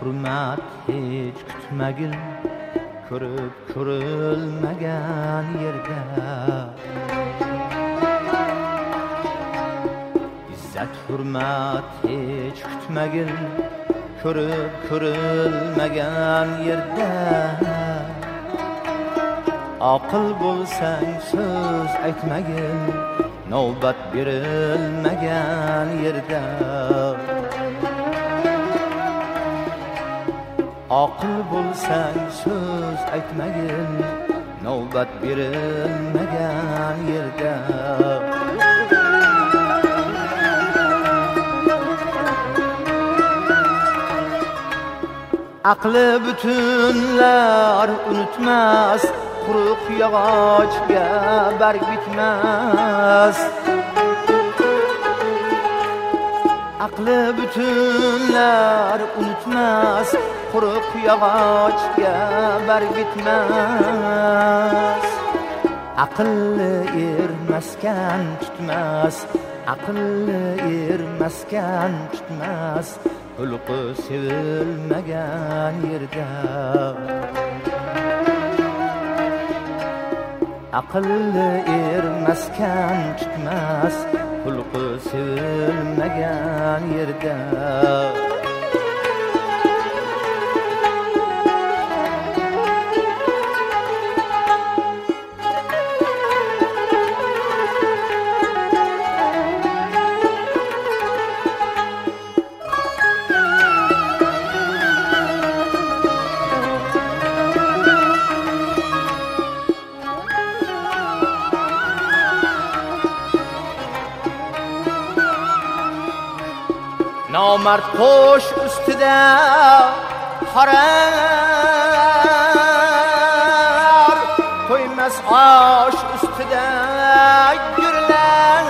hurmat hech kutmagil, ko'rib ko'rilmagan yerda. İzzat hurmat hech kutmagil, ko'rib ko'rilmagan yerda. Aql bo'lsang so'z aytmagin, navbat berilmagan yerda. Aql bo'lsang so'z aytmagin, navbat berilmagan yerda. Aqli butunlar unutmas, quruq yog'ochga barg bitmas. Aqli butunlar unutmas, quruq yog'ochga barg bitmas. Aqlli ermaskan tutmas, aqlli ermaskan tutmas, xulqi sevilmagan yerda. Aqlli ermaskan tutmas, xulqi sevilmagan yerda. Nomard qo'sh ustida harar, to'ymas osh ustida gurlar.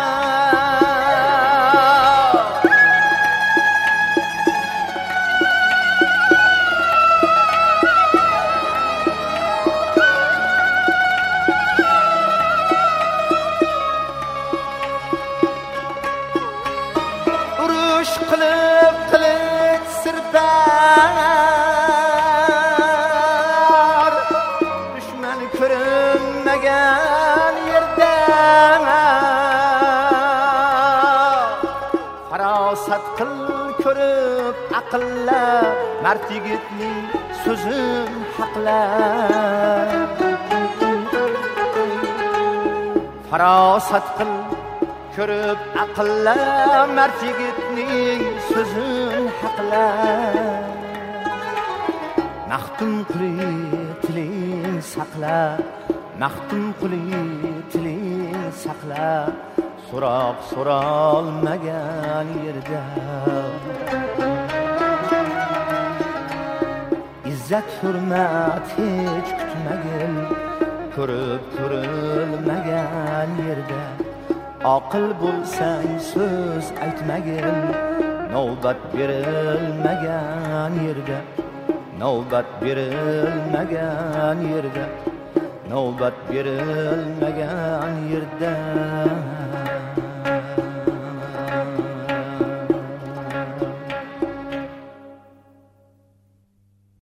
Qilib qilich sirpar, dushman ko'rinmagan yerda. Farosat qil ko'rib aqlla, mard yigitning so'zin haqla. Farosat qil ko'rib aqlla, mard yigitning so'zin haqla. Maxtum qili tiling saqla, maxtum qili tiling saqla, so'roq so'ralmagan yerda. İzzat hurmat hech kutmagin, ko'rib ko'rilmagan yerda. Aql bo'lsang so'z aytmagin, navbat berilmagan yerda. Navbat berilmagan yerda. Navbat berilmagan yerda.